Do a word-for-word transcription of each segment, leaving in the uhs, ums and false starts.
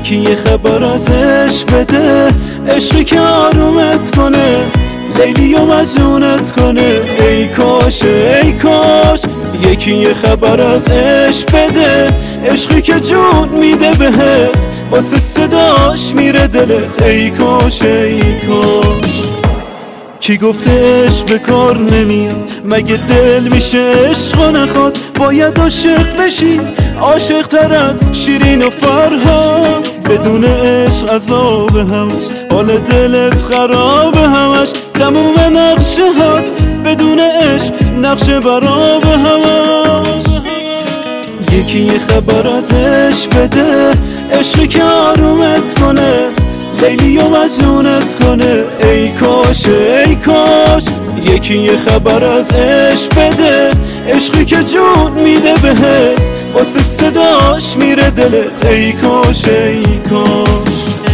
یکی یه خبراتش بده، عشقی که آرومت کنه، لیلی و مجنونت کنه. ای کاش ای کاش یکی یه خبراتش بده، عشقی که جون میده بهت، واسه صداش میره دلت. ای کاش ای کاش. کی گفتش به کار نمیاد؟ مگه دل میشه عشق و نخواد؟ باید عاشق بشی، عاشق تر از شیرین و فرهاد. بدون عشق عذاب همش، حال دلت خراب همش. تموم نقشه هات بدون عشق نقشه براب همش. یکی یه خبراتش بده، عشقی که آرومت کنه، لیلی و مجنونت کنه. ای کاش ای کاش یکی یه خبر ازش بده، عشقی که جون میده بهت، واسه صداش میره دلت. ای کاش ای کاش.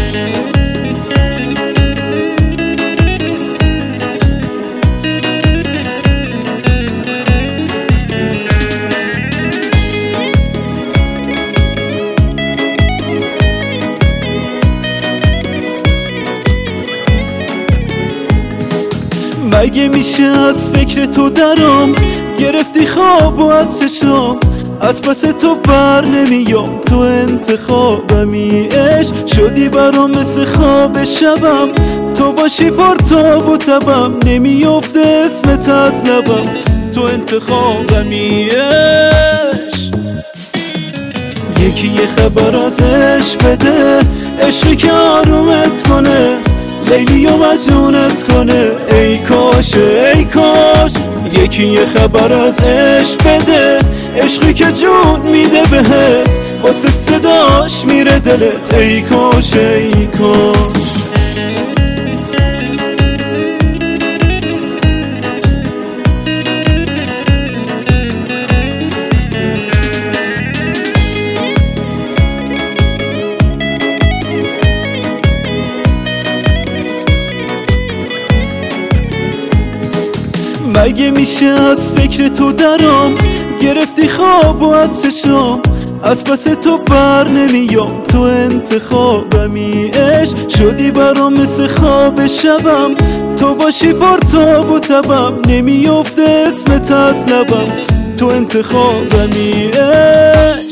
مگه میشه از فکر تو درام؟ گرفتی خواب و از چشام، از پس تو بر نمیام. تو انتخابمی، عشق شدی برام مثل خواب شبم. تو باشی پرتاب و تبم، نمیافته اسمت از لبم. تو انتخابمی عشق. یکی یه خبر ازش بده، عشقی که آرومت کنه، لیلی و مجنونت کنه. ای کاش ای کاش یکی یه خبر ازش بده، عشقی که جون میده بهت، واسه صداش میره دلت. ای کاش ای کاش. مگه میشه از فکر تو درام؟ گرفتی خواب و از چشام، از پس تو بر نمیام. تو انتخابمی، عشق شدی برام مثل خواب شبم. تو باشی پرتاب و تبم، نمیافته اسمت از لبم. تو انتخابمی عشق.